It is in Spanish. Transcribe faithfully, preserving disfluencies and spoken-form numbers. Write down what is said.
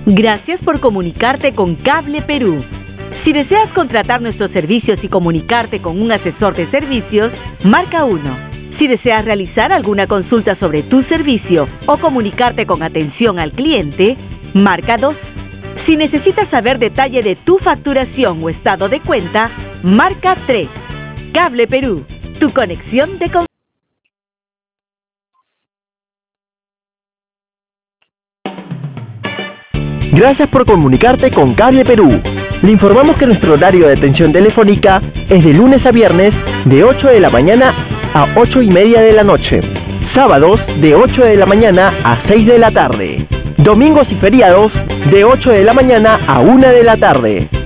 Gracias por comunicarte con Cable Perú. Si deseas contratar nuestros servicios y comunicarte con un asesor de servicios, marca uno. Si deseas realizar alguna consulta sobre tu servicio o comunicarte con atención al cliente, marca dos. Si necesitas saber detalle de tu facturación o estado de cuenta, marca tres. Cable Perú, tu conexión de con... Gracias por comunicarte con Cable Perú. Le informamos que nuestro horario de atención telefónica es de lunes a viernes de ocho de la mañana a ocho y media de la noche. Sábados de ocho de la mañana a seis de la tarde. Domingos y feriados de ocho de la mañana a una de la tarde.